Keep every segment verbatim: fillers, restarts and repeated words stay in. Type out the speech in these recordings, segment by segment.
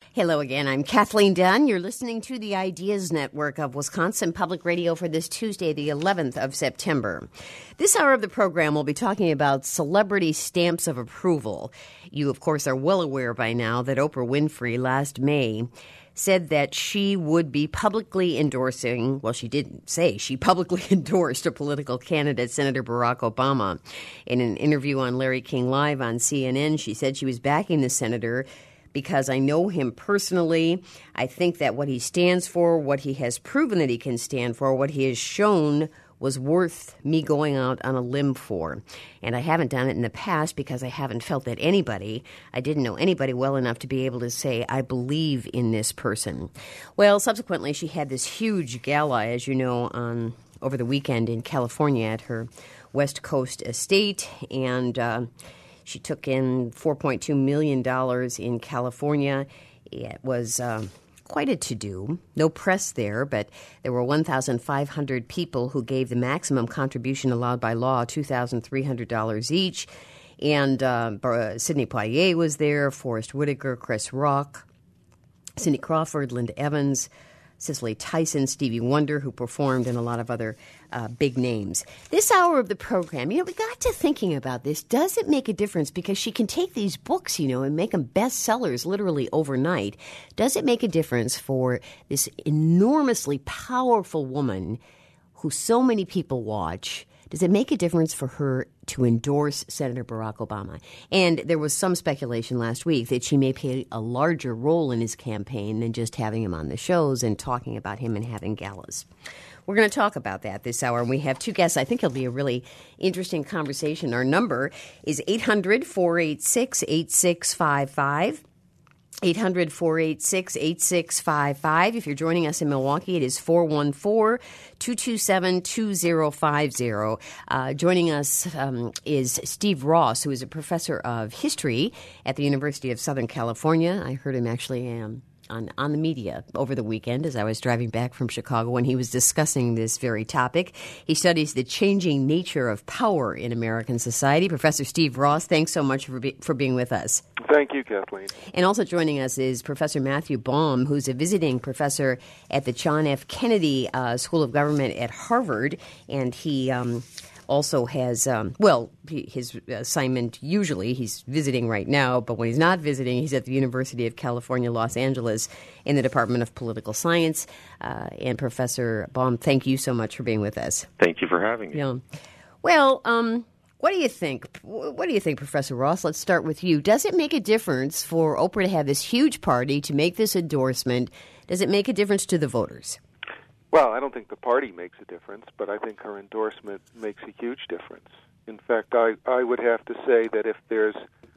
Hello again. I'm Kathleen Dunn. You're listening to the Ideas Network of Wisconsin Public Radio for this Tuesday, the eleventh of September. This hour of the program, we'll be talking about celebrity stamps of approval. You, of course, are well aware by now that Oprah Winfrey last May said that she would be publicly endorsing, well, she didn't say, she publicly endorsed a political candidate, Senator Barack Obama. In an interview on Larry King Live on C N N, she said she was backing the senator because I know him personally. I think that what he stands for, what he has proven that he can stand for, what he has shown was worth me going out on a limb for. And I haven't done it in the past because I haven't felt that anybody, I didn't know anybody well enough to be able to say, I believe in this person. Well, subsequently, she had this huge gala, as you know, on over the weekend in California at her West Coast estate, and uh, she took in four point two million dollars in California. It was uh, quite a to-do. No press there, but there were one thousand five hundred people who gave the maximum contribution allowed by law, two thousand three hundred dollars each. And uh, Sidney Poitier was there, Forrest Whitaker, Chris Rock, Cindy Crawford, Linda Evans, Cicely Tyson, Stevie Wonder, who performed, and a lot of other uh, big names. This hour of the program, you know, we got to thinking about this. Does it make a difference? Because she can take these books, you know, and make them bestsellers literally overnight. Does it make a difference for this enormously powerful woman who so many people watch? Does it make a difference for her to endorse Senator Barack Obama? And there was some speculation last week that she may play a larger role in his campaign than just having him on the shows and talking about him and having galas. We're going to talk about that this hour, and we have two guests. I think it'll be a really interesting conversation. Our number is eight hundred, four eight six, eight six five five. eight hundred, four eight six, eight six five five. If you're joining us in Milwaukee, it is four one four, two two seven, two zero five zero. Uh, joining us um, is Steve Ross, who is a professor of history at the University of Southern California. I heard him actually um, on, on the media over the weekend as I was driving back from Chicago when he was discussing this very topic. He studies the changing nature of power in American society. Professor Steve Ross, thanks so much for, be, for being with us. Thank you, Kathleen. And also joining us is Professor Matthew Baum, who's a visiting professor at the John F. Kennedy uh, School of Government at Harvard, and he um, also has, um, well, he, his assignment usually, he's visiting right now, but when he's not visiting, he's at the University of California, Los Angeles in the Department of Political Science. Uh, and Professor Baum, thank you so much for being with us. Thank you for having me. Yeah. Well, um... What do you think? What do you think, Professor Ross? Let's start with you. Does it make a difference for Oprah to have this huge party, to make this endorsement? Does it make a difference to the voters? Well, I don't think the party makes a difference, but I think her endorsement makes a huge difference. In fact, I, I would have to say that if there's,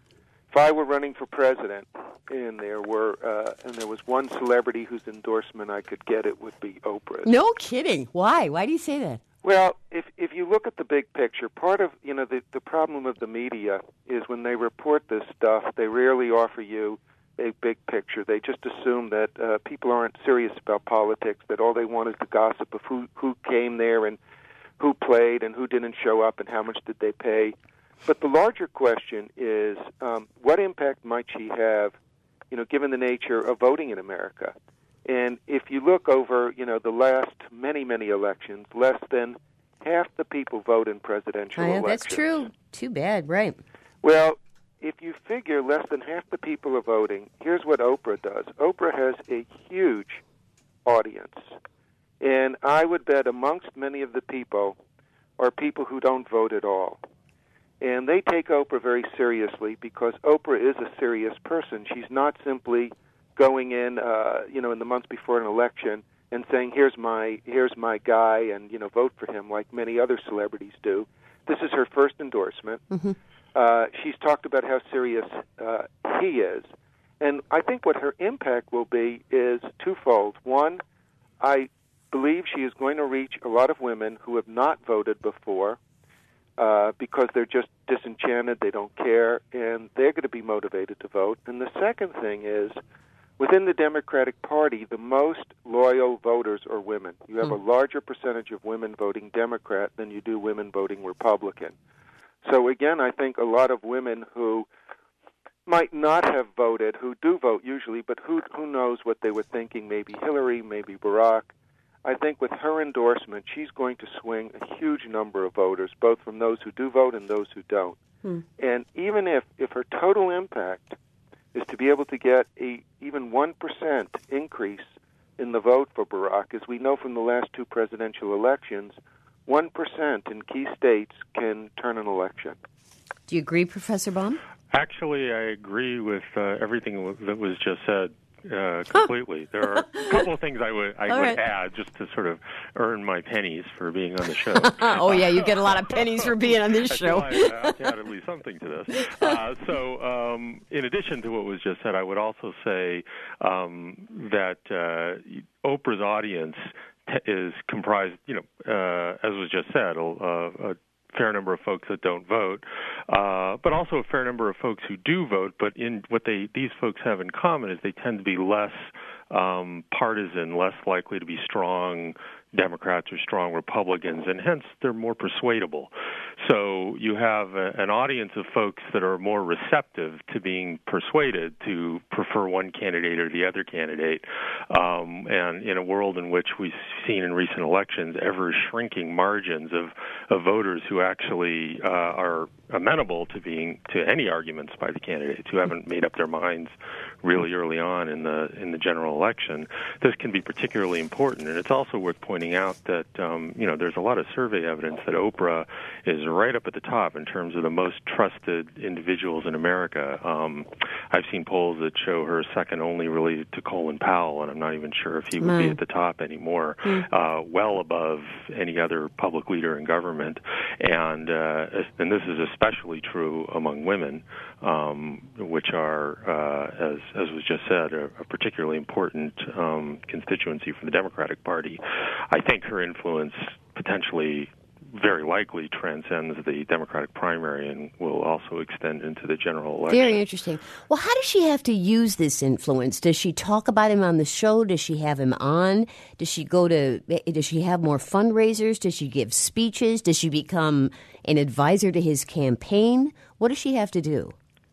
if I were running for president and there were, uh, and there was one celebrity whose endorsement I could get, it would be Oprah's. No kidding. Why? Why do you say that? Well, if if you look at the big picture, part of, you know, the, the problem of the media is when they report this stuff, they rarely offer you a big picture. They just assume that uh, people aren't serious about politics, that all they want is the gossip of who, who came there and who played and who didn't show up and how much did they pay. But the larger question is, um, what impact might she have, you know, given the nature of voting in America? And if you look over, you know, the last many, many elections, less than half the people vote in presidential oh, yeah, elections. That's true. Too bad, right. Well, if you figure less than half the people are voting, here's what Oprah does. Oprah has a huge audience. And I would bet amongst many of the people are people who don't vote at all. And they take Oprah very seriously because Oprah is a serious person. She's not simply going in, uh, you know, in the months before an election and saying, "Here's my, here's my guy," and you know, vote for him like many other celebrities do. This is her first endorsement. Mm-hmm. Uh, she's talked about how serious uh, he is, and I think what her impact will be is twofold. One, I believe she is going to reach a lot of women who have not voted before uh, because they're just disenchanted, they don't care, and they're going to be motivated to vote. And the second thing is, within the Democratic Party, the most loyal voters are women. You have mm. a larger percentage of women voting Democrat than you do women voting Republican. So again, I think a lot of women who might not have voted, who do vote usually, but who who knows what they were thinking, maybe Hillary, maybe Barack. I think with her endorsement, she's going to swing a huge number of voters, both from those who do vote and those who don't. Hmm. And even if, if her total impact is to be able to get a even one percent increase in the vote for Barack, as we know from the last two presidential elections, one percent in key states can turn an election. Do you agree, Professor Baum? Actually, I agree with uh, everything that was just said uh, completely. There are a couple of things I would I All would right. add just to sort of earn my pennies for being on the show. Oh, yeah, you get a lot of pennies for being on this I show. feel I have to add at least something to this. Uh, so, um, in addition to what was just said, I would also say um, that uh, Oprah's audience t- is comprised, you know, uh, as was just said, a, a fair number of folks that don't vote, uh, but also a fair number of folks who do vote. But in what they these folks have in common is they tend to be less um, partisan, less likely to be strong Democrats or strong Republicans, and hence they're more persuadable. So you have a, an audience of folks that are more receptive to being persuaded to prefer one candidate or the other candidate. Um, and in a world in which we've seen in recent elections ever-shrinking margins of, of voters who actually uh, are amenable to being to any arguments by the candidates who haven't made up their minds really early on in the in the general election, this can be particularly important. And it's also worth pointing out that um, you know there's a lot of survey evidence that Oprah is right up at the top in terms of the most trusted individuals in America. Um, I've seen polls that show her second only really to Colin Powell, and I'm not even sure if he would mm. be at the top anymore, mm. uh, well above any other public leader in government. And uh, and this is especially true among women, um, which are, uh, as as was just said, a, a particularly important um, constituency for the Democratic Party. I think her influence potentially very likely transcends the Democratic primary and will also extend into the general election. Very interesting. Well, how does she have to use this influence? Does she talk about him on the show? Does she have him on? Does she go to, does she have more fundraisers? Does she give speeches? Does she become an advisor to his campaign? What does she have to do?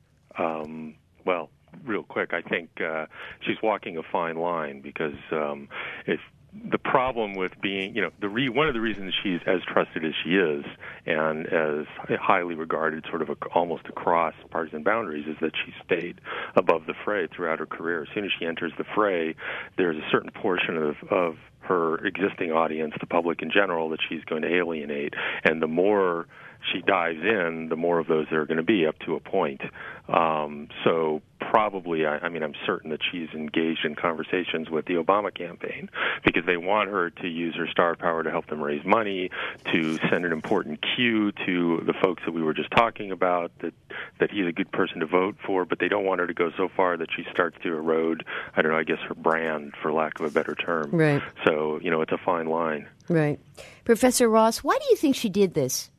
Um, well, real quick, I think uh, she's walking a fine line because um, if the problem with being, you know, the re- one of the reasons she's as trusted as she is and as highly regarded sort of a, almost across partisan boundaries is that she stayed above the fray throughout her career. As soon as she enters the fray, there's a certain portion of, of her existing audience, the public in general, that she's going to alienate. And the more she dives in, the more of those there are going to be up to a point. Um, so probably, I, I mean, I'm certain that she's engaged in conversations with the Obama campaign because they want her to use her star power to help them raise money, to send an important cue to the folks that we were just talking about, that, that he's a good person to vote for, but they don't want her to go so far that she starts to erode, I don't know, I guess her brand, for lack of a better term. Right. So, you know, it's a fine line. Right. Professor Ross, why do you think she did this?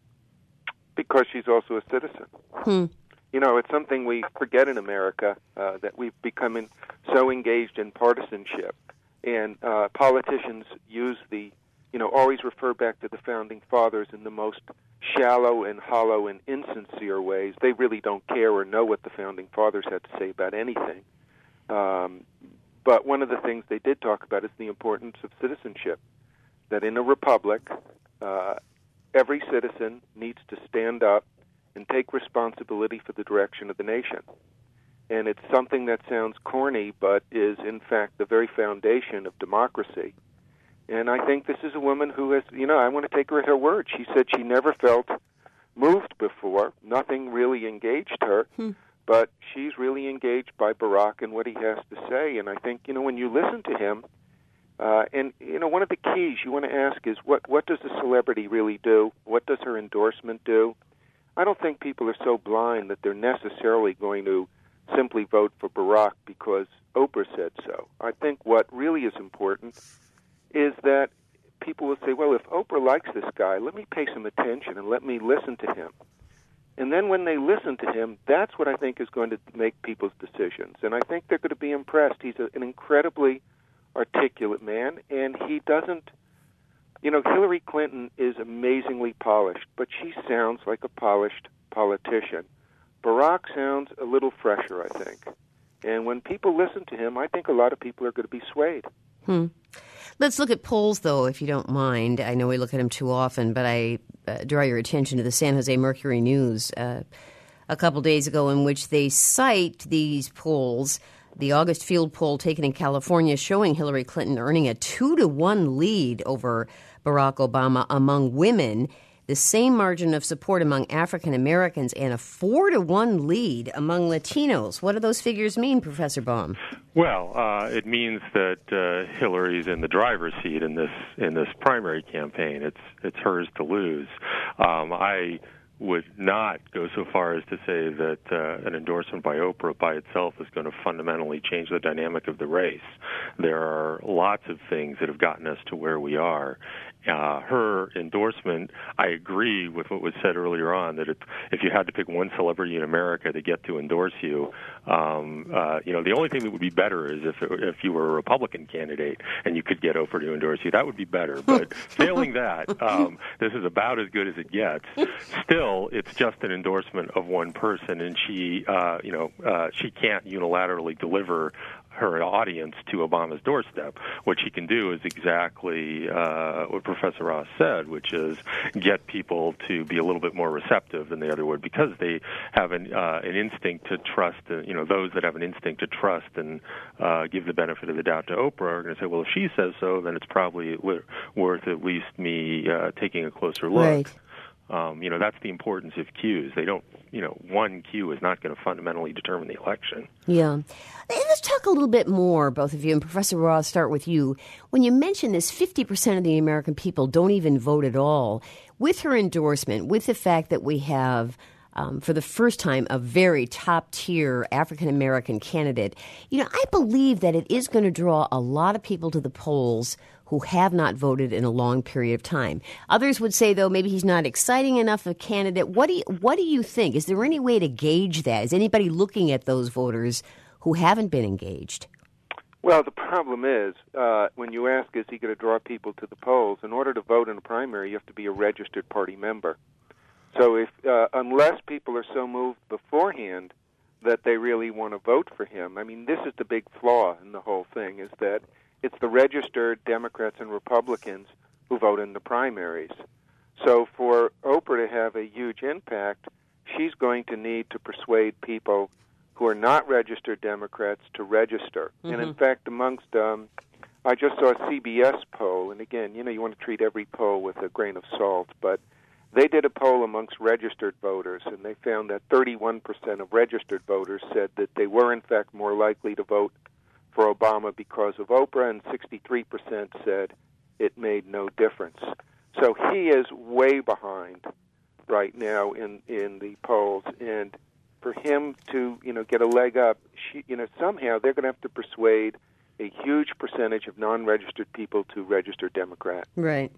Because she's also a citizen. Hmm. You know, it's something we forget in America, uh, that we've become in, so engaged in partisanship. And uh, politicians use the, you know, always refer back to the Founding Fathers in the most shallow and hollow and insincere ways. They really don't care or know what the Founding Fathers had to say about anything. Um, but one of the things they did talk about is the importance of citizenship, that in a republic, uh, every citizen needs to stand up and take responsibility for the direction of the nation. And it's something that sounds corny, but is, in fact, the very foundation of democracy. And I think this is a woman who has, you know, I want to take her at her word. She said she never felt moved before. Nothing really engaged her. Hmm. But she's really engaged by Barack and what he has to say. And I think, you know, when you listen to him, Uh, and, you know, one of the keys you want to ask is, what, what does the celebrity really do? What does her endorsement do? I don't think people are so blind that they're necessarily going to simply vote for Barack because Oprah said so. I think what really is important is that people will say, well, if Oprah likes this guy, let me pay some attention and let me listen to him. And then when they listen to him, that's what I think is going to make people's decisions. And I think they're going to be impressed. He's a, an incredibly articulate man, and he doesn't, you know, Hillary Clinton is amazingly polished, but she sounds like a polished politician. Barack sounds a little fresher, I think. And when people listen to him, I think a lot of people are going to be swayed. Hmm. Let's look at polls, though, if you don't mind. I know we look at them too often, but I uh, draw your attention to the San Jose Mercury News uh, a couple days ago, in which they cite these polls. The August field poll taken in California showing Hillary Clinton earning a two to one lead over Barack Obama among women, the same margin of support among African Americans, and a four to one lead among Latinos. What do those figures mean, Professor Baum? Well, uh, it means that uh, Hillary's in the driver's seat in this in this primary campaign. It's it's hers to lose. Um, I would not go so far as to say that uh, an endorsement by Oprah by itself is going to fundamentally change the dynamic of the race. There are lots of things that have gotten us to where we are. Uh, her endorsement, I agree with what was said earlier on, that it, if you had to pick one celebrity in America to get to endorse you, um, uh, you know, the only thing that would be better is if if you were a Republican candidate and you could get Oprah to endorse you. That would be better. But failing that, um, this is about as good as it gets. Still, it's just an endorsement of one person, and she, uh, you know, uh, she can't unilaterally deliver her audience to Obama's doorstep. What she can do is exactly uh, what Professor Ross said, which is get people to be a little bit more receptive than the other would, because they have an, uh, an instinct to trust. Uh, you know, those that have an instinct to trust and uh, give the benefit of the doubt to Oprah are going to say, well, if she says so, then it's probably worth at least me uh, taking a closer look. Right. Um, you know, that's the importance of cues. They don't, you know, one cue is not going to fundamentally determine the election. Yeah. Let's talk a little bit more, both of you. And Professor Ross, start with you. When you mention this, fifty percent of the American people don't even vote at all. With her endorsement, with the fact that we have, um, for the first time, a very top-tier African-American candidate, you know, I believe that it is going to draw a lot of people to the polls who have not voted in a long period of time. Others would say, though, maybe he's not exciting enough a candidate. What do you, what do you think? Is there any way to gauge that? Is anybody looking at those voters who haven't been engaged? Well, the problem is, uh, when you ask, is he going to draw people to the polls, in order to vote in a primary, you have to be a registered party member. So if uh, unless people are so moved beforehand that they really want to vote for him, I mean, this is the big flaw in the whole thing, is that it's the registered Democrats and Republicans who vote in the primaries. So for Oprah to have a huge impact, she's going to need to persuade people who are not registered Democrats to register. Mm-hmm. And in fact, amongst, um, I just saw a C B S poll, and again, you know, you want to treat every poll with a grain of salt, but they did a poll amongst registered voters, and they found that thirty-one percent of registered voters said that they were, in fact, more likely to vote for Obama because of Oprah, and sixty-three percent said it made no difference. So he is way behind right now in, in the polls, and for him to, you know, get a leg up, she, you know, somehow they're going to have to persuade a huge percentage of non-registered people to register Democrat. Right.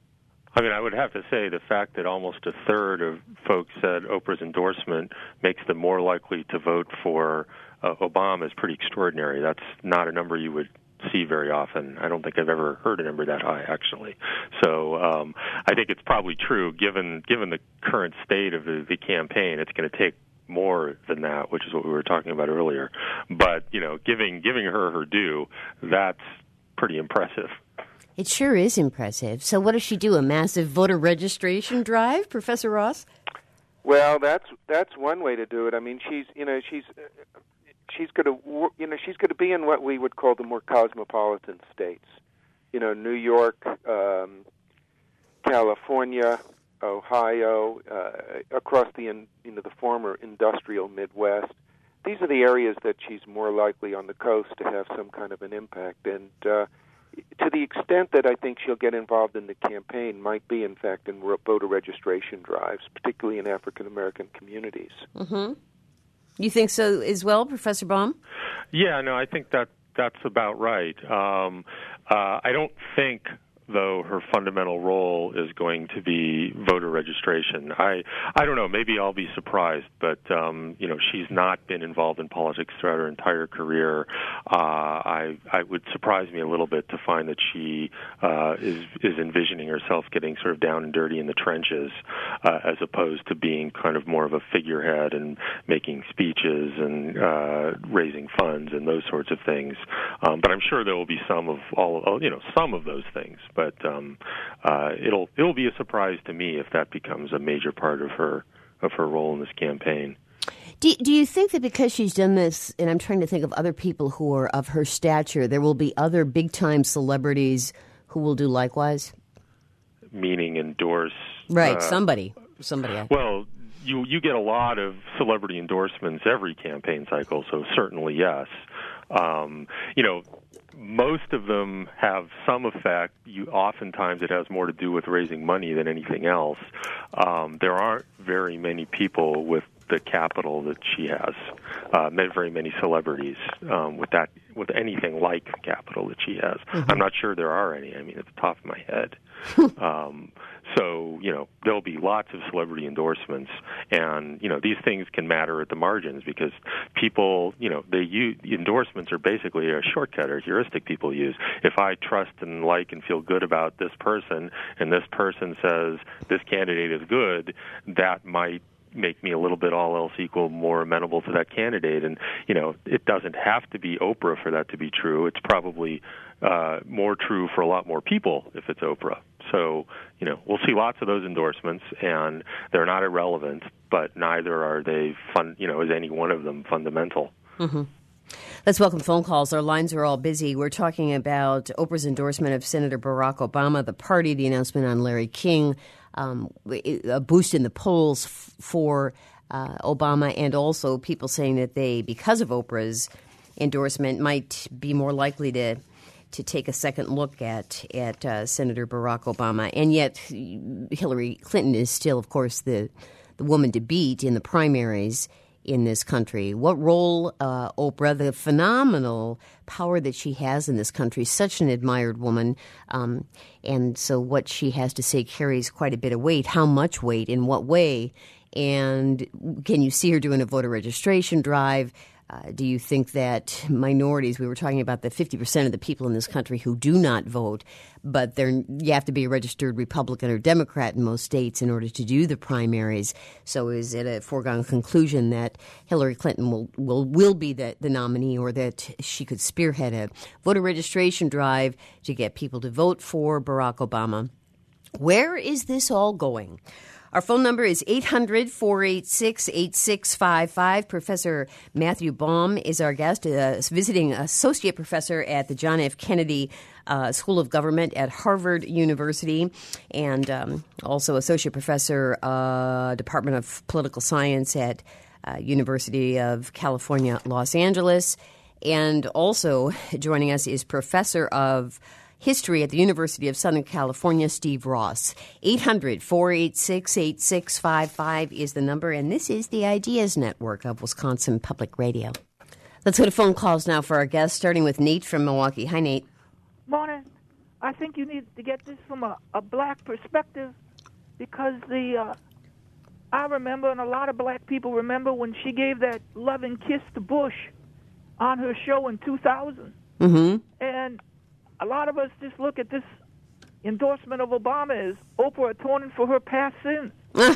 I mean, I would have to say the fact that almost a third of folks said Oprah's endorsement makes them more likely to vote for uh, Obama is pretty extraordinary. That's not a number you would see very often. I don't think I've ever heard a number that high, actually. So um, I think it's probably true, given given the current state of the, the campaign, it's going to take more than that, which is what we were talking about earlier. But, you know, giving giving her her due, that's pretty impressive. It sure is impressive. So what does she do, a massive voter registration drive, Professor Ross? Well, that's that's one way to do it. I mean, she's, you know, she's she's going to, you know, she's going to be in what we would call the more cosmopolitan states. You know, New York, um, California, Ohio, uh, across the, in, you know, the former industrial Midwest. These are the areas that she's more likely on the coast to have some kind of an impact. And uh, to the extent that I think she'll get involved in the campaign might be, in fact, in voter registration drives, particularly in African-American communities. Mm-hmm. You think so as well, Professor Baum? Yeah, no, I think that that's about right. Um, uh, I don't think though, her fundamental role is going to be voter registration. I I don't know. Maybe I'll be surprised, but um, you know, she's not been involved in politics throughout her entire career. Uh, I I would surprise me a little bit to find that she uh, is is envisioning herself getting sort of down and dirty in the trenches, uh, as opposed to being kind of more of a figurehead and making speeches and uh, raising funds and those sorts of things. Um, but I'm sure there will be some of all, you know, some of those things. But um, uh, it'll it'll be a surprise to me if that becomes a major part of her of her role in this campaign. Do, do you think that because she's done this, and I'm trying to think of other people who are of her stature, there will be other big-time celebrities who will do likewise? Meaning endorse... Right, uh, somebody. somebody. Well, you you get a lot of celebrity endorsements every campaign cycle, so certainly yes. Um, you know, most of them have some effect. You oftentimes it has more to do with raising money than anything else. Um, there aren't very many people with the capital that she has, uh, not very many celebrities um, with that, with anything like the capital that she has. Mm-hmm. I'm not sure there are any. I mean, at the top of my head. um, so, you know, there'll be lots of celebrity endorsements, and, you know, these things can matter at the margins because people, you know, they use, endorsements are basically a shortcut or heuristic people use. If I trust and like and feel good about this person, and this person says this candidate is good, that might make me a little bit all else equal more amenable to that candidate. And, you know, it doesn't have to be Oprah for that to be true. It's probably uh, more true for a lot more people if it's Oprah. So, you know, we'll see lots of those endorsements, and they're not irrelevant, but neither are they, fun, you know, is any one of them fundamental. Mm-hmm. Let's welcome phone calls. Our lines are all busy. We're talking about Oprah's endorsement of Senator Barack Obama, the party, the announcement on Larry King, um, a boost in the polls f- for uh, Obama, and also people saying that they, because of Oprah's endorsement, might be more likely to to take a second look at at uh, Senator Barack Obama. And yet Hillary Clinton is still, of course, the the woman to beat in the primaries in this country. What role uh, Oprah, the phenomenal power that she has in this country, such an admired woman, um, and so what she has to say carries quite a bit of weight. How much weight? In what way? And can you see her doing a voter registration drive? Uh, do you think that minorities, we were talking about the fifty percent of the people in this country who do not vote, but they're, you have to be a registered Republican or Democrat in most states in order to do the primaries. So is it a foregone conclusion that Hillary Clinton will will, will be the, the nominee, or that she could spearhead a voter registration drive to get people to vote for Barack Obama? Where is this all going? Our phone number is eight hundred, four eight six, eight six five five. Professor Matthew Baum is our guest, a visiting associate professor at the John F. Kennedy uh, School of Government at Harvard University, and um, also associate professor, uh, Department of Political Science at uh, University of California, Los Angeles. And also joining us is professor of History at the University of Southern California, Steve Ross. eight hundred, four eight six, eight six five five is the number, and this is the Ideas Network of Wisconsin Public Radio. Let's go to phone calls now for our guests, starting with Nate from Milwaukee. Hi, Nate. Morning. I think you need to get this from a, a black perspective, because the uh, I remember, and a lot of black people remember, when she gave that loving kiss to Bush on her show in two thousand. Mm-hmm. And a lot of us just look at this endorsement of Obama as Oprah atoning for her past sins.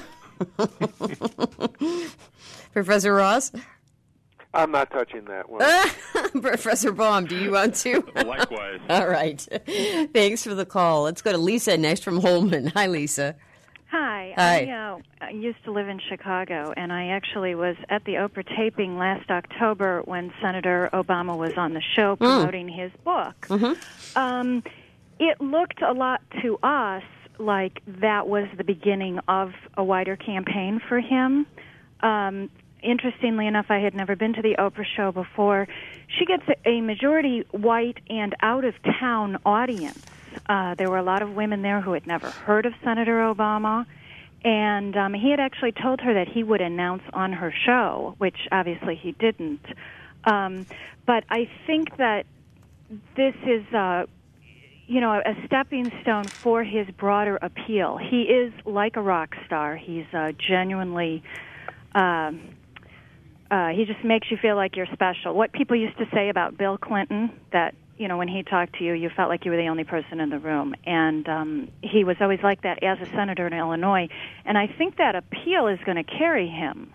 Professor Ross? I'm not touching that one. Professor Baum, do you want to? Likewise. All right. Thanks for the call. Let's go to Lisa next from Holman. Hi, Lisa. Hi. Hi. I uh, used to live in Chicago, and I actually was at the Oprah taping last October when Senator Obama was on the show promoting mm. his book. Mm-hmm. Um, it looked a lot to us like that was the beginning of a wider campaign for him. Um, interestingly enough, I had never been to the Oprah show before. She gets a majority white and out-of-town audience. Uh, there were a lot of women there who had never heard of Senator Obama, and um, he had actually told her that he would announce on her show, which obviously he didn't. Um, but I think that this is, uh, you know, a stepping stone for his broader appeal. He is like a rock star. He's uh, genuinely, um, uh, he just makes you feel like you're special. What people used to say about Bill Clinton, that, you know, when he talked to you, you felt like you were the only person in the room. And um, he was always like that as a senator in Illinois. And I think that appeal is going to carry him.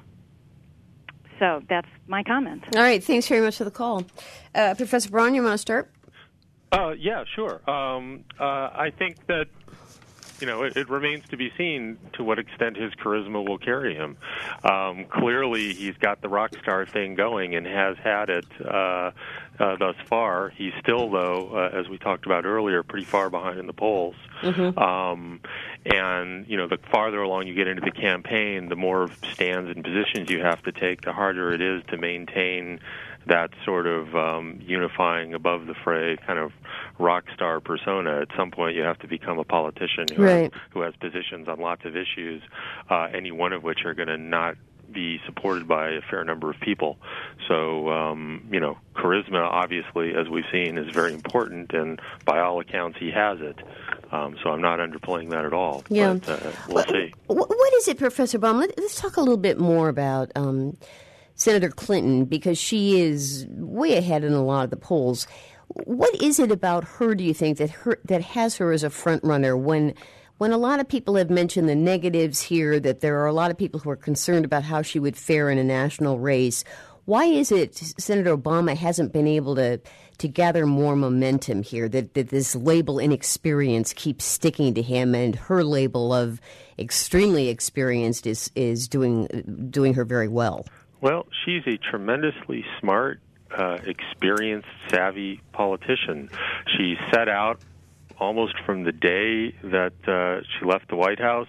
So that's my comment. All right. Thanks very much for the call. Uh, Professor Braun, you want to start? Uh, yeah, sure. Um, uh, I think that, you know, it, it remains to be seen to what extent his charisma will carry him. Um, clearly, he's got the rock star thing going and has had it uh, uh, thus far. He's still, though, uh, as we talked about earlier, pretty far behind in the polls. Mm-hmm. Um, and, you know, the farther along you get into the campaign, the more stands and positions you have to take, the harder it is to maintain that sort of um, unifying above the fray kind of rock star persona. At some point, you have to become a politician who, right. has, who has positions on lots of issues, uh, any one of which are going to not be supported by a fair number of people. So, um, you know, charisma, obviously, as we've seen, is very important, and by all accounts, he has it. Um, so I'm not underplaying that at all. Yeah. But, uh, we'll what, see. What is it, Professor Baum? Let, let's talk a little bit more about um, Senator Clinton, because she is way ahead in a lot of the polls. What is it about her, do you think, that her that has her as a front runner when when a lot of people have mentioned the negatives here, that there are a lot of people who are concerned about how she would fare in a national race? Why is it Senator Obama hasn't been able to, to gather more momentum here, that, that this label inexperience keeps sticking to him, and her label of extremely experienced is, is doing doing her very well? Well, she's a tremendously smart, uh, experienced, savvy politician. She set out almost from the day that uh, she left the White House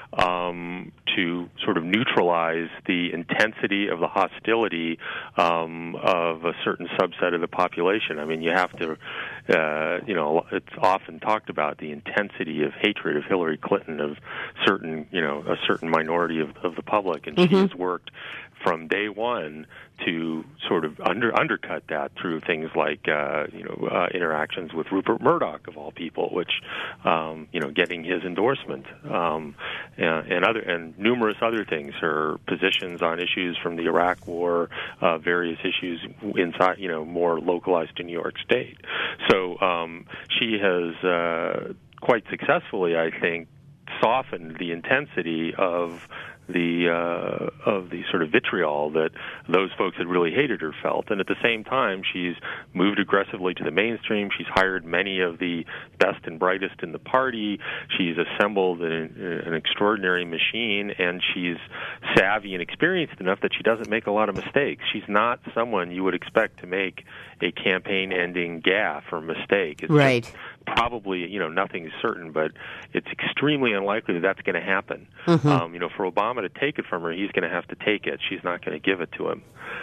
um, to sort of neutralize the intensity of the hostility um, of a certain subset of the population. I mean, you have to, uh, you know, it's often talked about the intensity of hatred of Hillary Clinton of certain, you know, a certain minority of, of the public, and mm-hmm. she has worked from day one to sort of under undercut that through things like uh, you know uh, interactions with Rupert Murdoch of all people, which um, you know getting his endorsement um, and, and other and numerous other things. Her positions on issues from the Iraq War, uh, various issues inside you know more localized to New York State. So um, she has uh, quite successfully, I think, softened the intensity of the uh, of the sort of vitriol that those folks that really hated her felt. And at the same time, she's moved aggressively to the mainstream. She's hired many of the best and brightest in the party. She's assembled an, an extraordinary machine, and she's savvy and experienced enough that she doesn't make a lot of mistakes. She's not someone you would expect to make a campaign-ending gaffe or mistake. It's right. just probably, you know, nothing's certain, but it's extremely unlikely that that's going to happen. Mm-hmm. Um, you know, for Obama to take it from her, he's going to have to take it. She's not going to give it to him.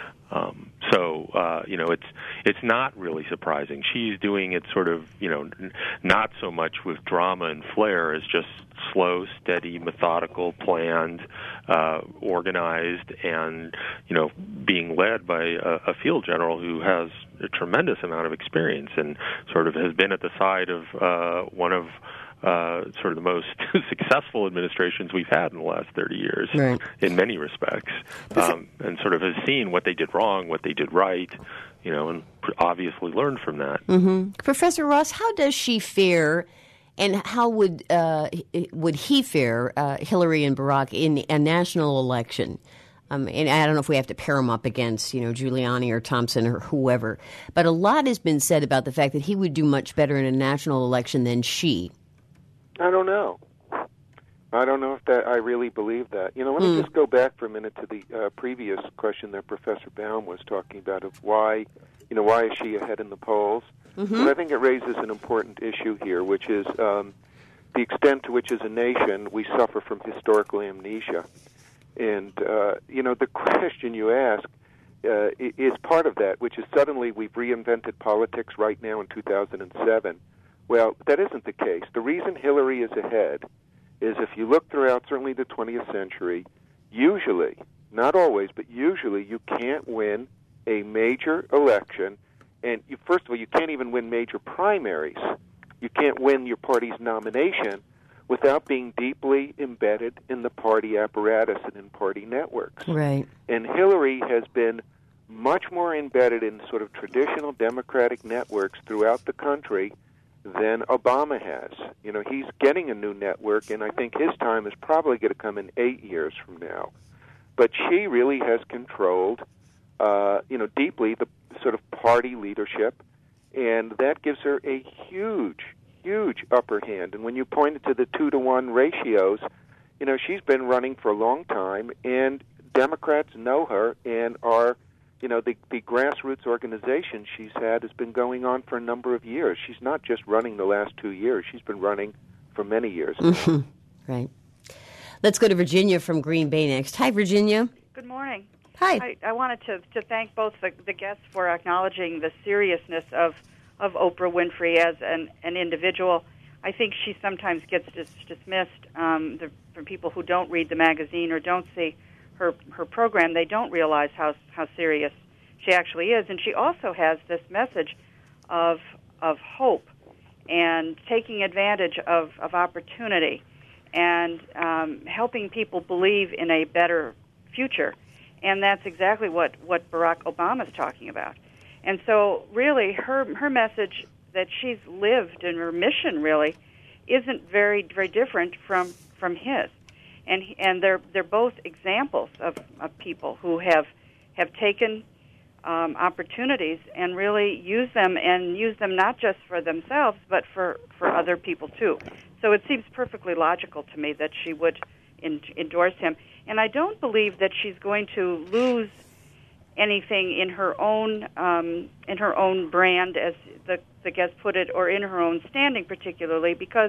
Um, so, uh, you know, it's it's not really surprising. She's doing it sort of, you know, n- not so much with drama and flair as just slow, steady, methodical, planned, uh, organized, and, you know, being led by a, a field general who has a tremendous amount of experience and sort of has been at the side of uh, one of Uh, sort of the most successful administrations we've had in the last thirty years, right. in many respects, um, and sort of has seen what they did wrong, what they did right, you know, and obviously learned from that. Mm-hmm. Professor Ross, how does she fare, and how would uh, would he fare, uh, Hillary and Barack, in a national election? Um, and I don't know if we have to pair him up against, you know, Giuliani or Thompson or whoever, but a lot has been said about the fact that he would do much better in a national election than she. I don't know. I don't know if that I really believe that. You know, let me mm. just go back for a minute to the uh, previous question that Professor Baum was talking about of why, you know, why is she ahead in the polls? Mm-hmm. And I think it raises an important issue here, which is um, the extent to which, as a nation, we suffer from historical amnesia. And, uh, you know, the question you ask uh, is part of that, which is suddenly we've reinvented politics right now in two thousand seven. Well, that isn't the case. The reason Hillary is ahead is if you look throughout certainly the twentieth century, usually, not always, but usually you can't win a major election. And you, first of all, you can't even win major primaries. you can't win your party's nomination without being deeply embedded in the party apparatus and in party networks. Right. And Hillary has been much more embedded in sort of traditional Democratic networks throughout the country than Obama has. You know, he's getting a new network, and I think his time is probably going to come in eight years from now. But she really has controlled, uh, you know, deeply the sort of party leadership, and that gives her a huge, huge upper hand. And when you pointed to the two to one ratios, you know, she's been running for a long time, and Democrats know her and are, you know, the, the grassroots organization she's had has been going on for a number of years. She's not just running the last two years. She's been running for many years. Mm-hmm. Right. Let's go to Virginia from Green Bay next. Hi, Virginia. Good morning. Hi. I, I wanted to, to thank both the, the guests for acknowledging the seriousness of, of Oprah Winfrey as an, an individual. I think she sometimes gets dis- dismissed um, the, from people who don't read the magazine or don't see her her program. They don't realize how how serious she actually is, and she also has this message of of hope and taking advantage of, of opportunity and um, helping people believe in a better future. And that's exactly what, what Barack Obama's talking about. And so really her her message that she's lived and her mission really isn't very very different from, from his. And and they're they're both examples of, of people who have have taken um, opportunities and really use them and use them not just for themselves but for, for other people too. So it seems perfectly logical to me that she would in, endorse him. And I don't believe that she's going to lose anything in her own um, in her own brand, as the the guest put it, or in her own standing particularly, because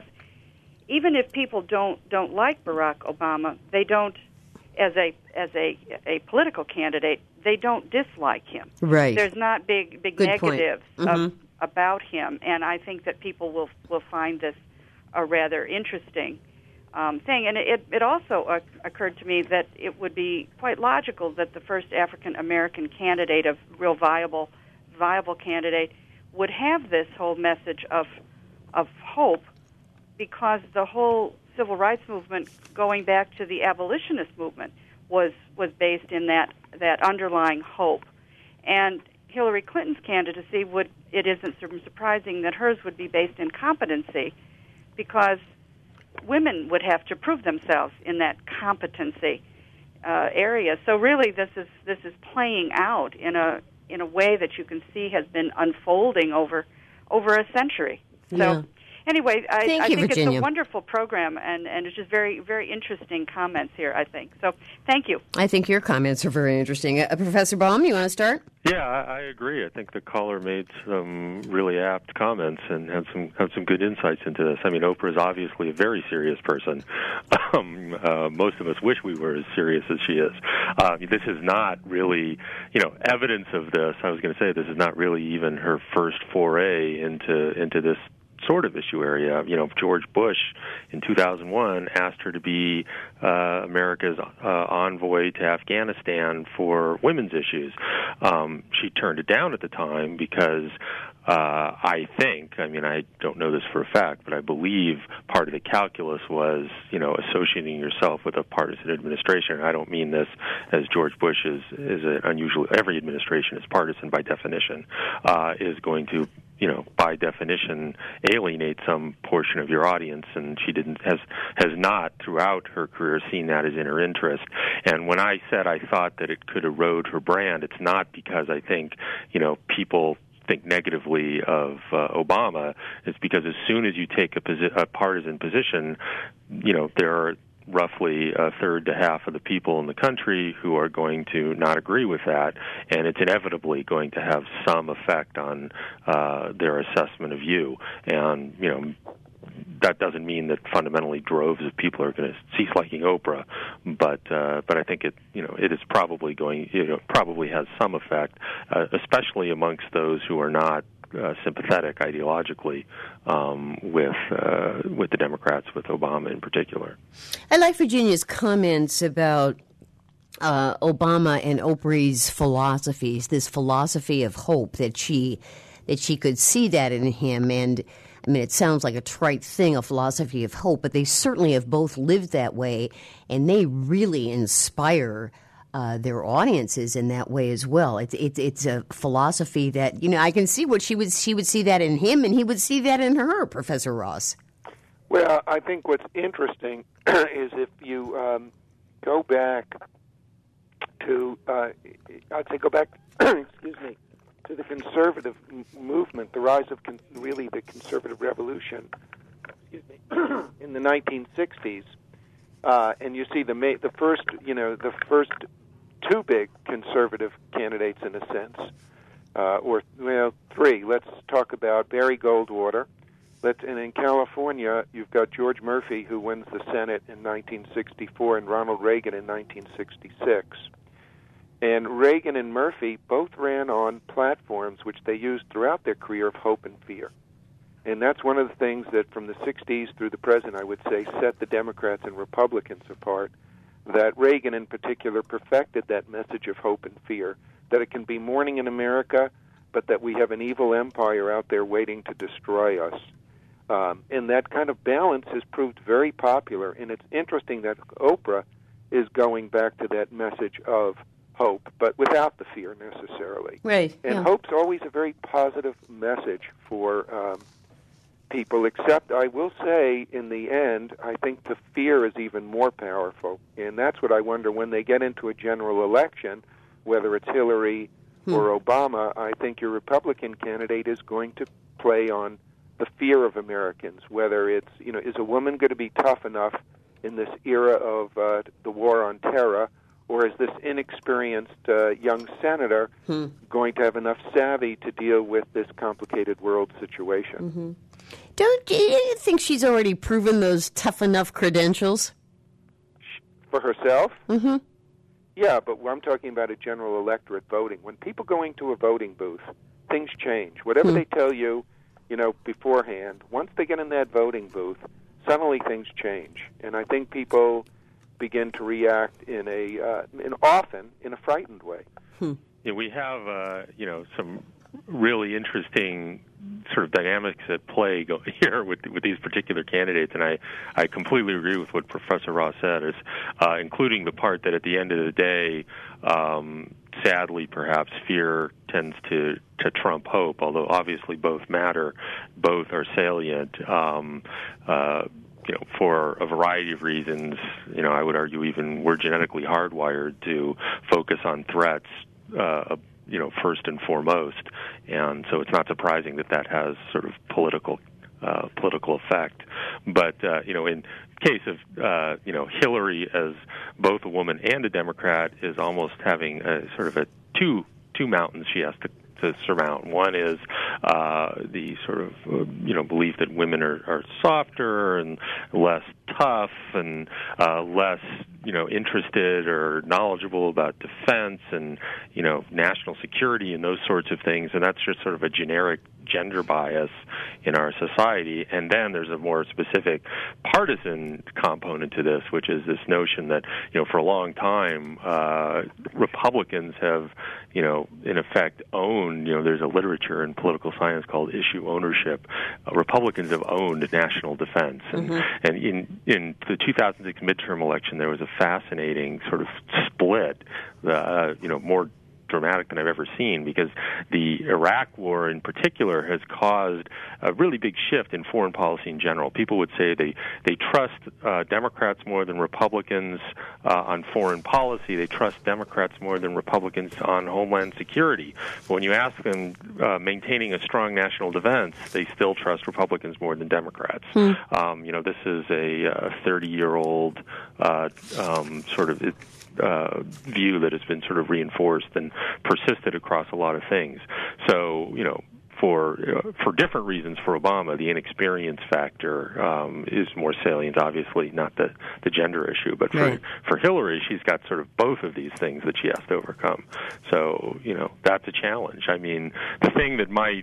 even if people don't don't like Barack Obama, they don't, as a as a a political candidate, they don't dislike him. Right. There's not big big Good negatives point. of, Mm-hmm. about him, and I think that people will will find this a rather interesting um, thing. And it it also uh, occurred to me that it would be quite logical that the first African American candidate, a real viable viable candidate, would have this whole message of of hope, because the whole civil rights movement, going back to the abolitionist movement, was was based in that that underlying hope. And Hillary Clinton's candidacy would it isn't surprising that hers would be based in competency, because women would have to prove themselves in that competency uh, area. So really, this is this is playing out in a in a way that you can see has been unfolding over over a century. So. Yeah. Anyway, I, Thank I you, think Virginia. it's a wonderful program, and, and it's just very, very interesting comments here, I think. So thank you. I think your comments are very interesting. Uh, Professor Baum, you want to start? Yeah, I, I agree. I think the caller made some really apt comments and had some had some good insights into this. I mean, Oprah is obviously a very serious person. Um, uh, most of us wish we were as serious as she is. Uh, this is not really, you know, evidence of this. I was going to say this is not really even her first foray into into this sort of issue area. You know, George Bush in two thousand one asked her to be uh, America's uh, envoy to Afghanistan for women's issues. Um, she turned it down at the time because uh, I think, I mean, I don't know this for a fact, but I believe part of the calculus was, you know, associating yourself with a partisan administration. I don't mean this as George Bush is, is an unusual, every administration is partisan by definition, uh, is going to, you know, by definition, alienate some portion of your audience, and she didn't has has not throughout her career seen that as in her interest. And when I said I thought that it could erode her brand, it's not because I think, you know, people think negatively of uh, Obama. It's because as soon as you take a, posi- a partisan position, you know, there are roughly a third to half of the people in the country who are going to not agree with that, and it's inevitably going to have some effect on uh, their assessment of you. And, you know, that doesn't mean that fundamentally droves of people are going to cease liking Oprah, but uh, but I think it you know it is probably going you know probably has some effect, uh, especially amongst those who are not Uh, sympathetic ideologically um, with uh, with the Democrats, with Obama in particular. I like Virginia's comments about uh, Obama and Oprah's philosophies, this philosophy of hope, that she that she could see that in him. And I mean, it sounds like a trite thing, a philosophy of hope, but they certainly have both lived that way, and they really inspire uh, their audiences in that way as well. It's it's it's a philosophy that, you know, I can see what she would she would see that in him, and he would see that in her, Professor Ross. Well, I think what's interesting is if you um, go back to, uh, I'd say go back, excuse me, to the conservative m- movement, the rise of con- really the conservative revolution, excuse me, in the nineteen sixties, uh, and you see the ma- the first, you know, the first two big conservative candidates in a sense, uh, or well, three. Let's talk about Barry Goldwater. Let's, and in California, you've got George Murphy, who wins the Senate in nineteen sixty-four, and Ronald Reagan in nineteen sixty-six. And Reagan and Murphy both ran on platforms which they used throughout their career of hope and fear. And that's one of the things that from the sixties through the present, I would say, set the Democrats and Republicans apart, that Reagan in particular perfected that message of hope and fear, that it can be morning in America, but that we have an evil empire out there waiting to destroy us. Um, and that kind of balance has proved very popular. And it's interesting that Oprah is going back to that message of hope, but without the fear necessarily. Right. And yeah. hope's always a very positive message for um, people, except I will say in the end, I think the fear is even more powerful. And that's what I wonder when they get into a general election, whether it's Hillary hmm. or Obama, I think your Republican candidate is going to play on the fear of Americans, whether it's, you know, is a woman going to be tough enough in this era of uh, the war on terror, or is this inexperienced uh, young senator hmm. going to have enough savvy to deal with this complicated world situation? Mm-hmm. Don't you think she's already proven those tough enough credentials? For herself? Mm-hmm. Yeah, but I'm talking about a general electorate voting. When people go into a voting booth, things change. Whatever hmm. they tell you, you know, beforehand, once they get in that voting booth, suddenly things change. And I think people begin to react in a, uh, in often in a frightened way. Hmm. Yeah, we have, uh, you know, some really interesting sort of dynamics at play go here with with these particular candidates, and I, I completely agree with what Professor Ross said, is uh, including the part that at the end of the day, um, sadly, perhaps fear tends to, to trump hope, although obviously both matter, both are salient. Um, uh, you know, for a variety of reasons, you know, I would argue even we're genetically hardwired to focus on threats, uh, you know, first and foremost, and so it's not surprising that that has sort of political uh, political effect. But uh, you know, in case of uh, you know Hillary as both a woman and a Democrat is almost having a sort of a two two mountains she has to. to surmount. One is uh, the sort of uh, you know belief that women are, are softer and less tough and uh, less you know interested or knowledgeable about defense and you know national security and those sorts of things, and that's just sort of a generic gender bias in our society. And then there's a more specific partisan component to this, which is this notion that you know for a long time uh, Republicans have you know in effect owned. You know, there's a literature in political science called issue ownership. Uh, Republicans have owned national defense, and, mm-hmm. and in in the two thousand six midterm election, there was a fascinating sort of split. Uh, you know, more dramatic than I've ever seen, because the Iraq war in particular has caused a really big shift in foreign policy in general. People would say they, they trust uh, Democrats more than Republicans uh, on foreign policy. They trust Democrats more than Republicans on homeland security. But when you ask them uh, maintaining a strong national defense, they still trust Republicans more than Democrats. Hmm. Um, you know, this is a uh, thirty-year-old uh, um, sort of uh, view that has been sort of reinforced and persisted across a lot of things. So, you know, for uh, for different reasons for Obama, the inexperience factor um, is more salient, obviously, not the, the gender issue. But for, right. for Hillary, she's got sort of both of these things that she has to overcome. So, you know, that's a challenge. I mean, the thing that might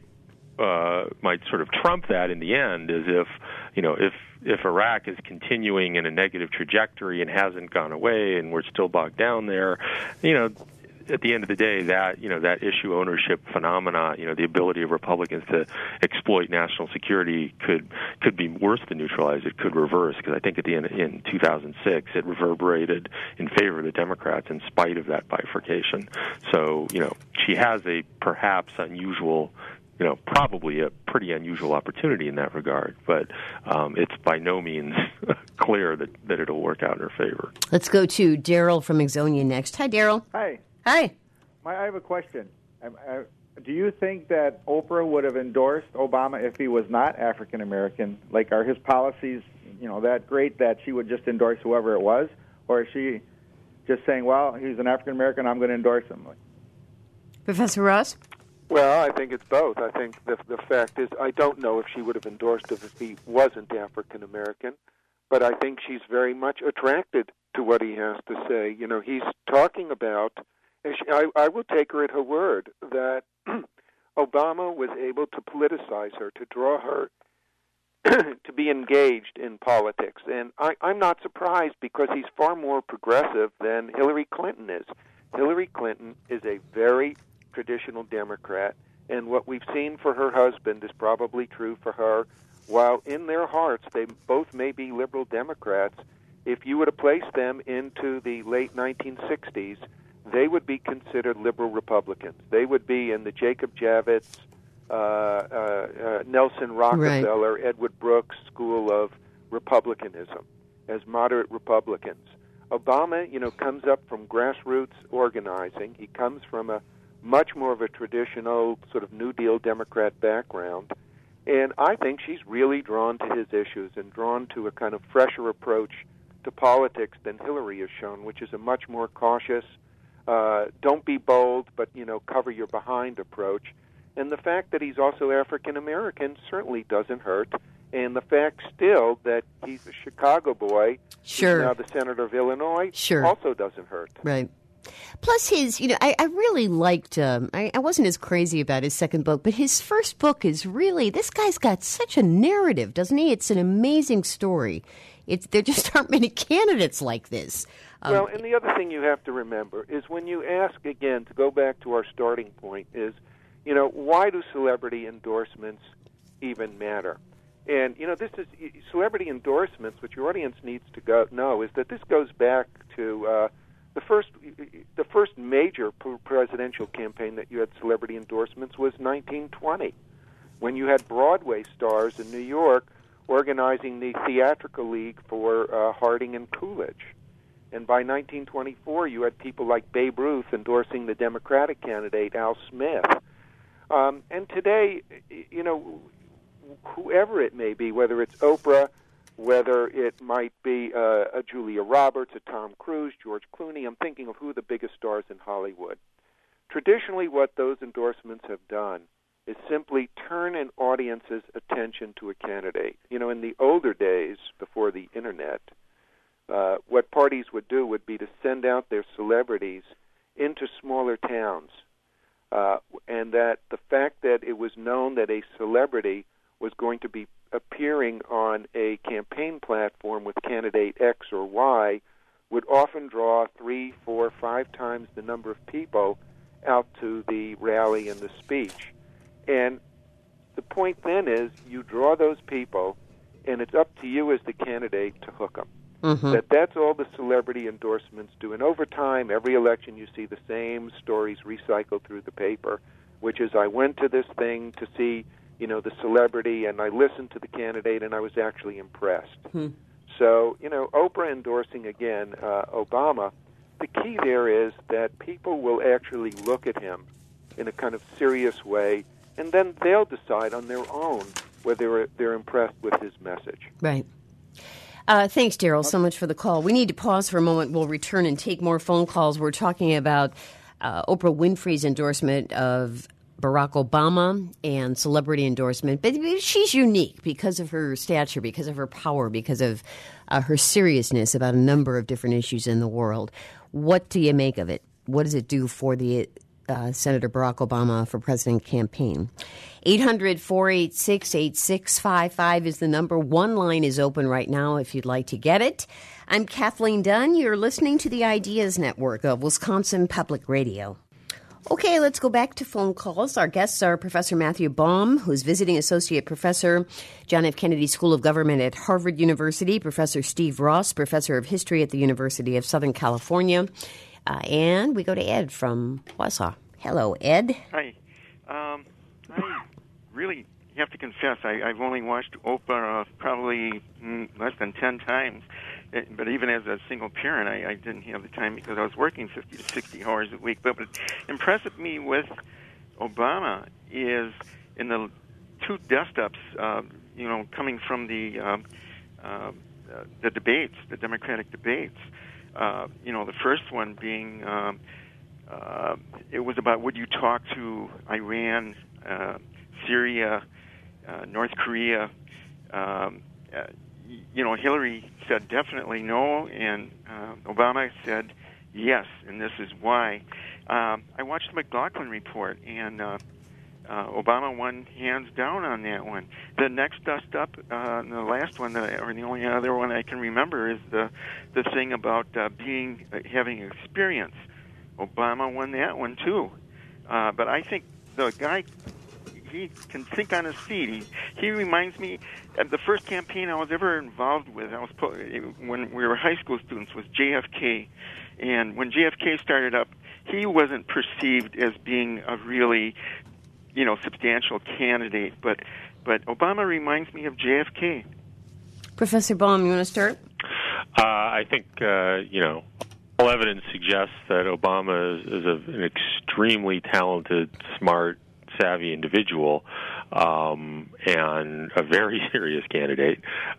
uh, might sort of trump that in the end is if, you know, if if Iraq is continuing in a negative trajectory and hasn't gone away and we're still bogged down there, you know, at the end of the day, that you know that issue ownership phenomena, you know, the ability of Republicans to exploit national security could could be worse than neutralize. It could reverse, because I think at the end in two thousand six it reverberated in favor of the Democrats in spite of that bifurcation. So you know she has a perhaps unusual. You know, probably a pretty unusual opportunity in that regard, but um, it's by no means clear that, that it'll work out in her favor. Let's go to Daryl from Exonia next. Hi, Daryl. Hi. Hi. My, I have a question. I, I, do you think that Oprah would have endorsed Obama if he was not African American? Like, are his policies, you know, that great that she would just endorse whoever it was, or is she just saying, well, he's an African American, I'm going to endorse him? Professor Ross? Well, I think it's both. I think the the fact is, I don't know if she would have endorsed him if he wasn't African American, but I think she's very much attracted to what he has to say. You know, he's talking about, and she, I, I will take her at her word, that Obama was able to politicize her, to draw her to be engaged in politics. And I, I'm not surprised, because he's far more progressive than Hillary Clinton is. Hillary Clinton is a very traditional Democrat, and what we've seen for her husband is probably true for her. While in their hearts they both may be liberal Democrats, if you were to place them into the late nineteen sixties, they would be considered liberal Republicans. They would be in the Jacob Javits, uh, uh, uh, Nelson Rockefeller, right. Edward Brooks school of Republicanism, as moderate Republicans. Obama, you know, comes up from grassroots organizing. He comes from a much more of a traditional sort of New Deal Democrat background. And I think she's really drawn to his issues and drawn to a kind of fresher approach to politics than Hillary has shown, which is a much more cautious, uh, don't be bold, but, you know, cover your behind approach. And the fact that he's also African American certainly doesn't hurt. And the fact still that he's a Chicago boy, sure. who's now the senator of Illinois, sure. also doesn't hurt. Right. Plus his, you know, I, I really liked, um, I, I wasn't as crazy about his second book, but his first book is really, this guy's got such a narrative, doesn't he? It's an amazing story. It's, there just aren't many candidates like this. Um, well, and the other thing you have to remember is when you ask, again, to go back to our starting point, is, you know, why do celebrity endorsements even matter? And, you know, this is, celebrity endorsements, what your audience needs to go know, is that this goes back to, uh, The first, the first major presidential campaign that you had celebrity endorsements was nineteen twenty, when you had Broadway stars in New York organizing the Theatrical League for uh, Harding and Coolidge. And by nineteen twenty-four, you had people like Babe Ruth endorsing the Democratic candidate, Al Smith. Um, and today, you know, whoever it may be, whether it's Oprah, whether it might be uh, a Julia Roberts, a Tom Cruise, George Clooney. I'm thinking of who are the biggest stars in Hollywood. Traditionally, what those endorsements have done is simply turn an audience's attention to a candidate. You know, in the older days, before the Internet, uh, what parties would do would be to send out their celebrities into smaller towns, uh, and that the fact that it was known that a celebrity was going to be appearing on a campaign platform with candidate X or Y would often draw three, four, five times the number of people out to the rally and the speech. And the point then is you draw those people, and it's up to you as the candidate to hook them. Mm-hmm. That that's all the celebrity endorsements do. And over time, every election you see the same stories recycled through the paper, which is I went to this thing to see, you know, the celebrity, and I listened to the candidate, and I was actually impressed. Hmm. So, you know, Oprah endorsing, again, uh, Obama, the key there is that people will actually look at him in a kind of serious way, and then they'll decide on their own whether they're impressed with his message. Right. Uh, thanks, Daryl, so much for the call. We need to pause for a moment. We'll return and take more phone calls. We're talking about uh, Oprah Winfrey's endorsement of Barack Obama and celebrity endorsement. But she's unique because of her stature, because of her power, because of uh, her seriousness about a number of different issues in the world. What do you make of it? What does it do for the uh, Senator Barack Obama for president campaign. eight hundred, four eight six, eight six five five is the number. One line is open right now if you'd like to get it. I'm Kathleen Dunn. You're listening to the Ideas Network of Wisconsin Public Radio. Okay, let's go back to phone calls. Our guests are Professor Matthew Baum, who's visiting associate professor, John F. Kennedy School of Government at Harvard University, Professor Steve Ross, professor of history at the University of Southern California, uh, and we go to Ed from Wausau. Hello, Ed. Hi. Um, I really have to confess, I, I've only watched Oprah uh, probably mm, less than ten times. It, but even as a single parent, I, I didn't have the time because I was working fifty to sixty hours a week. But what impressed me with Obama is in the two dust-ups, uh, you know, coming from the uh, uh, the debates, the Democratic debates. Uh, you know, the first one being um, uh, it was about would you talk to Iran, uh, Syria, uh, North Korea. Um, uh, you know, Hillary said definitely no, and uh, Obama said yes, and this is why. Um, I watched the McLaughlin report, and uh, uh, Obama won hands down on that one. The next dust up, uh, the last one, that I, or the only other one I can remember, is the the thing about uh, being uh, having experience. Obama won that one too, uh, but I think the guy. He can think on his feet. He, he reminds me of the first campaign I was ever involved with. I was when we were high school students was J F K, and when J F K started up, he wasn't perceived as being a really, you know, substantial candidate. But but Obama reminds me of J F K. Professor Baum, you want to start? Uh, I think uh, you know. All evidence suggests that Obama is, is a, an extremely talented, smart, savvy individual, um, and a very serious candidate.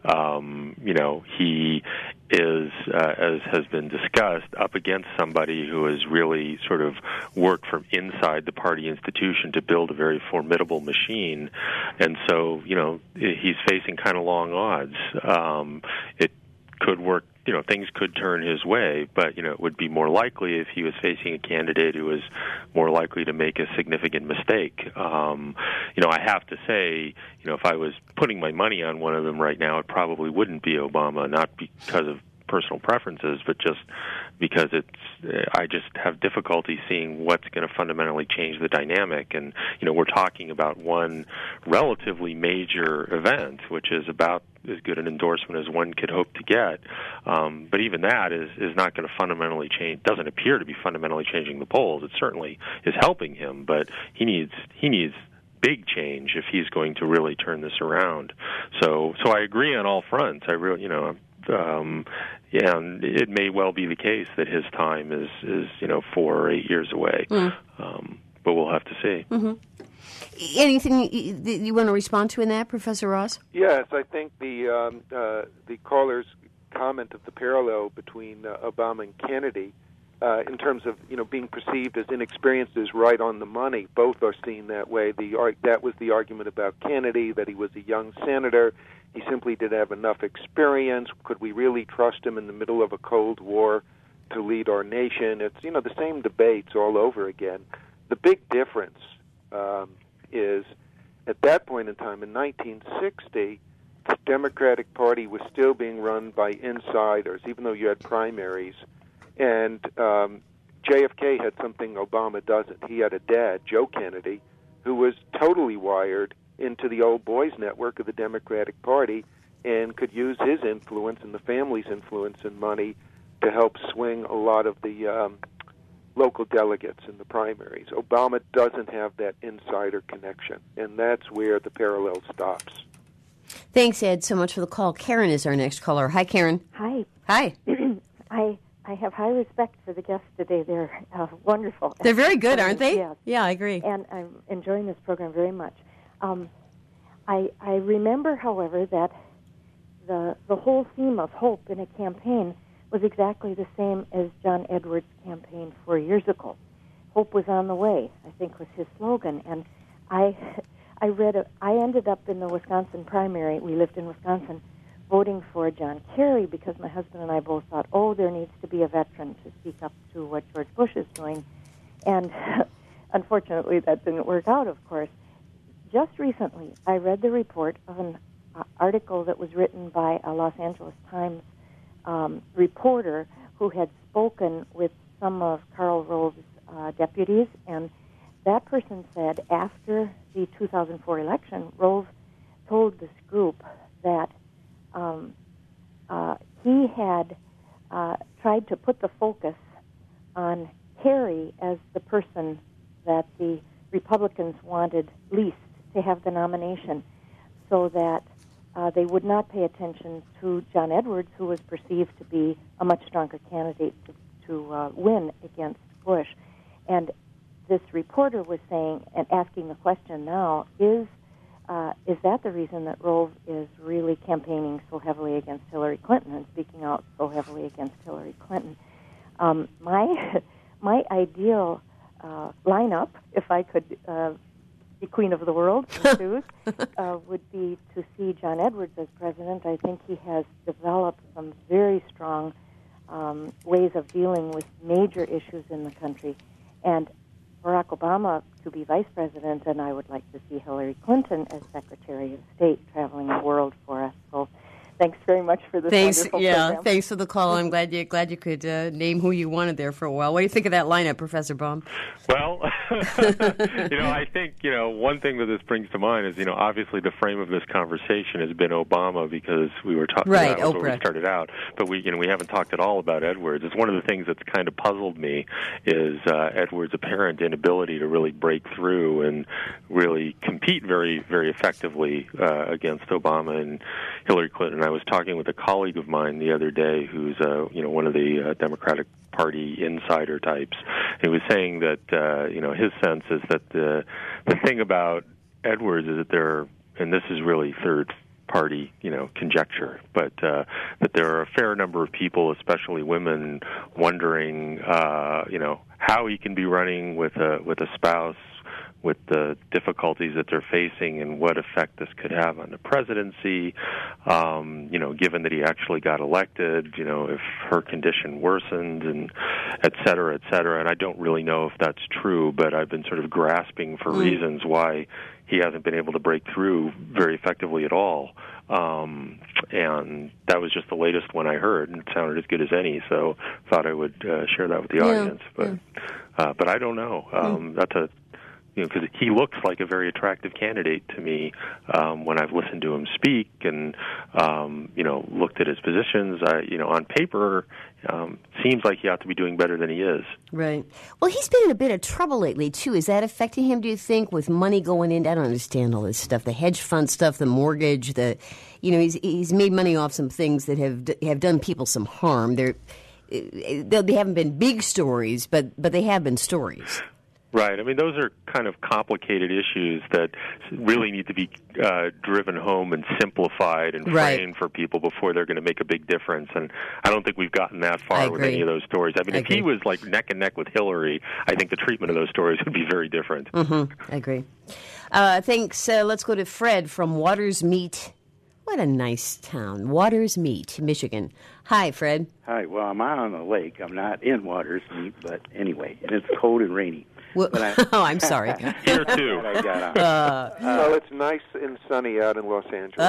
Um, you know, he is, uh, as has been discussed, up against somebody who has really sort of worked from inside the party institution to build a very formidable machine. And so, you know, he's facing kind of long odds. Um, it could work. You know, things could turn his way, but, you know, it would be more likely if he was facing a candidate who was more likely to make a significant mistake. Um, you know, I have to say, you know, if I was putting my money on one of them right now, it probably wouldn't be Obama, not because of personal preferences, but just because it's, I just have difficulty seeing what's going to fundamentally change the dynamic. And, you know, we're talking about one relatively major event, which is about as good an endorsement as one could hope to get. Um, but even that is, is not going to fundamentally change, doesn't appear to be fundamentally changing the polls. It certainly is helping him, but he needs, he needs big change if he's going to really turn this around. So, so I agree on all fronts. I really, you know, Um, yeah, and it may well be the case that his time is, is you know, four or eight years away. Mm. Um, but we'll have to see. Mm-hmm. Anything you, you want to respond to in that, Professor Ross? Yes, I think the um, uh, the caller's comment of the parallel between uh, Obama and Kennedy uh, in terms of, you know, being perceived as inexperienced is right on the money. Both are seen that way. The that was the argument about Kennedy, that he was a young senator. He simply didn't have enough experience. Could we really trust him in the middle of a Cold War to lead our nation? It's, you know, the same debates all over again. The big difference um, is at that point in time, in nineteen sixty, the Democratic Party was still being run by insiders, even though you had primaries. And um, J F K had something Obama doesn't. He had a dad, Joe Kennedy, who was totally wired into the old boys network of the Democratic Party and could use his influence and the family's influence and money to help swing a lot of the um, local delegates in the primaries. Obama doesn't have that insider connection, and that's where the parallel stops. Thanks, Ed, so much for the call. Karen is our next caller. Hi, Karen. Hi. Hi. I I have high respect for the guests today. They're uh, wonderful. They're very good, aren't they? Yes. Yeah, I agree. And I'm enjoying this program very much. Um, I, I remember, however, that the the whole theme of hope in a campaign was exactly the same as John Edwards' campaign four years ago. Hope was on the way, I think, was his slogan. And I I read a, I ended up in the Wisconsin primary. We lived in Wisconsin, voting for John Kerry because my husband and I both thought, oh, there needs to be a veteran to speak up to what George Bush is doing. And unfortunately, that didn't work out, of course. Just recently, I read the report of an uh, article that was written by a Los Angeles Times um, reporter who had spoken with some of Karl Rove's uh, deputies, and that person said after the two thousand four election, Rove told this group that um, uh, he had uh, tried to put the focus on Kerry as the person that the Republicans wanted least to have the nomination, so that uh, they would not pay attention to John Edwards, who was perceived to be a much stronger candidate to, to uh, win against Bush. And this reporter was saying and asking the question now, is uh, is that the reason that Rove is really campaigning so heavily against Hillary Clinton and speaking out so heavily against Hillary Clinton? Um, my my ideal uh, lineup, if I could uh, be queen of the world, choose, uh, would be to see John Edwards as president. I think he has developed some very strong um, ways of dealing with major issues in the country, and Barack Obama to be vice president, and I would like to see Hillary Clinton as Secretary of State, traveling the world for us. So thanks very much for this thanks, wonderful yeah, program. Thanks for the call. I'm glad you glad you could uh, name who you wanted there for a while. What do you think of that lineup, Professor Baum? Well, you know, I think, you know, one thing that this brings to mind is, you know, obviously the frame of this conversation has been Obama because we were talking right, about Oprah. where we started out, but we, you know, we haven't talked at all about Edwards. It's one of the things that's kind of puzzled me is uh, Edwards' apparent inability to really break through and really compete very, very effectively uh, against Obama and Hillary Clinton. I was talking with a colleague of mine the other day who's, uh, you know, one of the uh, Democratic Party insider types. He was saying that, uh, you know, his sense is that the the thing about Edwards is that there, and this is really third party, you know, conjecture, but uh, that there are a fair number of people, especially women, wondering, uh, you know, how he can be running with a with a spouse, with the difficulties that they're facing and what effect this could have on the presidency, um, you know, given that he actually got elected, you know, if her condition worsened, and et cetera, et cetera. And I don't really know if that's true, but I've been sort of grasping for mm. reasons why he hasn't been able to break through very effectively at all. Um, and that was just the latest one I heard, and it sounded as good as any, so thought I would uh, share that with the yeah, audience. But yeah. uh, but I don't know. Um, mm. That's a You know, because he looks like a very attractive candidate to me um, when I've listened to him speak and, um, you know, looked at his positions. I, you know, on paper, um, seems like he ought to be doing better than he is. Right. Well, he's been in a bit of trouble lately, too. Is that affecting him, do you think, with money going in? I don't understand all this stuff, the hedge fund stuff, the mortgage, the, you know, he's he's made money off some things that have have done people some harm. They're, they haven't been big stories, but but they have been stories. Right. I mean, those are kind of complicated issues that really need to be uh, driven home and simplified and framed right. for people before they're going to make a big difference. And I don't think we've gotten that far with any of those stories. I mean, I if agree. he was like neck and neck with Hillary, I think the treatment of those stories would be very different. Mm-hmm. I agree. Uh, thanks. Uh, let's go to Fred from Waters Meet. What a nice town. Waters Meet, Michigan. Hi, Fred. Hi. Well, I'm out on the lake. I'm not in Waters Meet, but anyway, and it's cold and rainy. Well, I, oh, I'm sorry. Here, too. I got on. Uh, well, it's nice and sunny out in Los Angeles. Oh.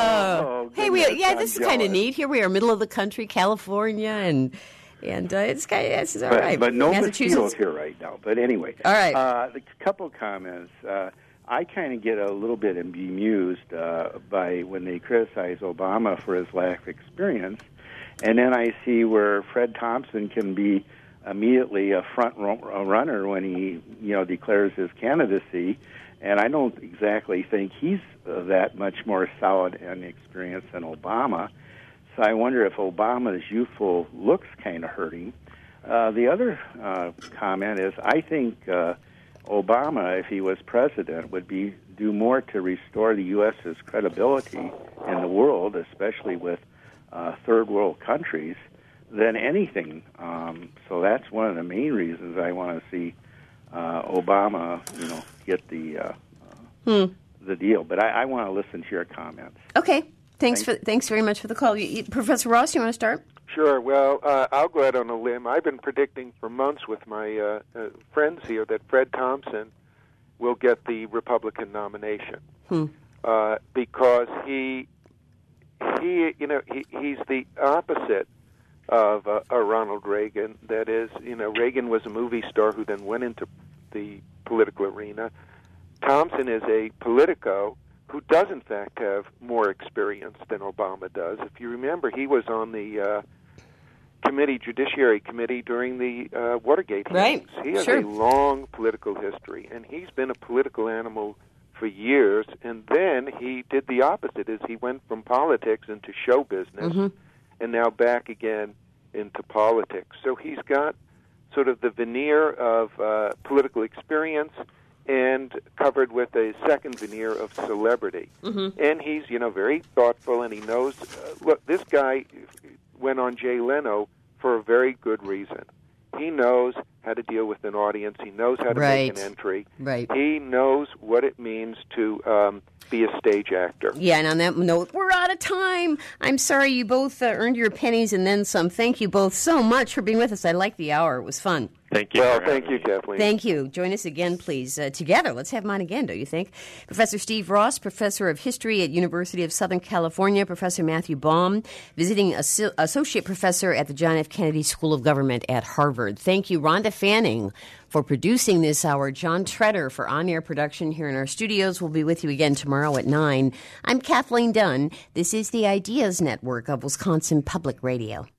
oh hey, we yeah, this I'm is kind of neat. Here we are, middle of the country, California, and and uh, it's kind of, it's all but, right. But no mosquitoes here right now. But anyway. All right. Uh, a couple comments. Uh, I kind of get a little bit bemused uh, by when they criticize Obama for his lack of experience, and then I see where Fred Thompson can be immediately a front runner when he, you know, declares his candidacy, and I don't exactly think he's uh, that much more solid and experienced than Obama. So I wonder if Obama's youthful looks kind of hurt him. Uh, the other uh, comment is I think uh, Obama, if he was president, would be do more to restore the U S's credibility in the world, especially with uh, third world countries, than anything. Um, so that's one of the main reasons I want to see uh, Obama, you know, get the uh, uh, hmm. the deal. But I, I want to listen to your comments. Okay. Thanks, thanks for thanks very much for the call. You, you, Professor Ross, you want to start? Sure. Well, uh, I'll go out on a limb. I've been predicting for months with my uh, uh, friends here that Fred Thompson will get the Republican nomination Hmm. uh, because he, he, you know, he, he's the opposite of uh, a Ronald Reagan. That is, you know, Reagan was a movie star who then went into the political arena. Thompson is a politico who does, in fact, have more experience than Obama does. If you remember, he was on the uh, committee, Judiciary Committee, during the uh, Watergate hearings. Right. He has Sure. a long political history, and he's been a political animal for years. And then he did the opposite, is he went from politics into show business, Mm-hmm. and now back again into politics. So he's got sort of the veneer of uh, political experience and covered with a second veneer of celebrity. Mm-hmm. And he's, you know, very thoughtful, and he knows, uh, look, this guy went on Jay Leno for a very good reason. He knows how to deal with an audience. He knows how to Right. make an entry. Right. He knows what it means to um, be a stage actor. Yeah, and on that note, we're out of time. I'm sorry you both uh, earned your pennies and then some. Thank you both so much for being with us. I liked the hour. It was fun. Thank you. Well, for thank having you, me. Kathleen. Thank you. Join us again, please. Uh, together, let's have him on again, don't you think? Professor Steve Ross, Professor of History at University of Southern California, Professor Matthew Baum, Visiting Asso- Associate Professor at the John F. Kennedy School of Government at Harvard. Thank you, Rhonda Fanning, for producing this hour. John Treader for on-air production here in our studios. We'll be with you again tomorrow at nine. I'm Kathleen Dunn. This is the Ideas Network of Wisconsin Public Radio.